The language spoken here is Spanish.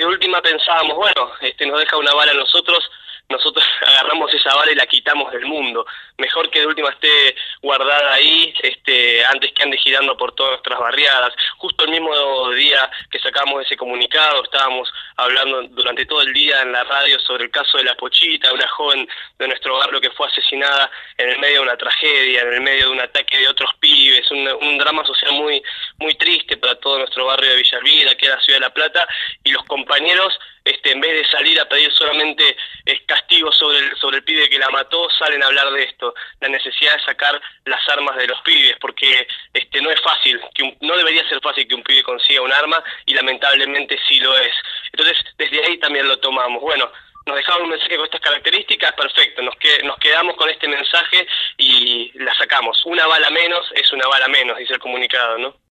de última pensábamos, bueno, nos deja una bala a nosotros agarramos esa bala y la quitamos del mundo. Mejor que de última esté guardada ahí, antes que ande girando por todas nuestras barriadas. Justo el mismo día que sacamos ese comunicado, estábamos hablando durante todo el día en la radio sobre el caso de la Pochita, una joven de nuestro barrio que fue asesinada en el medio de una tragedia, en el medio de un ataque de otros pibes, un drama social muy, muy triste para todo nuestro barrio de Villa Elvira, que es la ciudad de La Plata, y los compañeros, en vez de salir a pedir solamente castigo sobre el pibe que la mató, salen a hablar de esto, la necesidad de sacar las armas de los pibes, porque no es fácil, no debería ser fácil que un pibe consiga un arma, y lamentablemente sí lo es. Entonces, desde ahí también lo tomamos. Bueno, nos dejaron un mensaje con estas características, perfecto, nos quedamos con este mensaje y la sacamos. Una bala menos es una bala menos, dice el comunicado, ¿no?